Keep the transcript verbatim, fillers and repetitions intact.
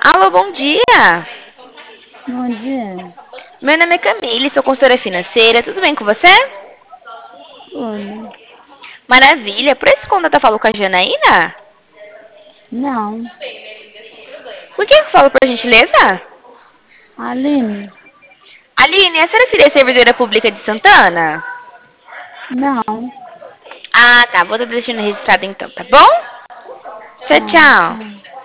Alô, bom dia. Bom dia. Meu nome é Camille, sou consultora financeira. Tudo bem com você? Tudo. Maravilha. Por esse conta tá falando com a Janaína? Não. Por que que falo por gentileza? Aline? Aline, a senhora seria servidora pública de Santana? Não. Ah, tá. Vou estar deixando registrado então, tá bom? Tchau, Tá, tchau. tchau.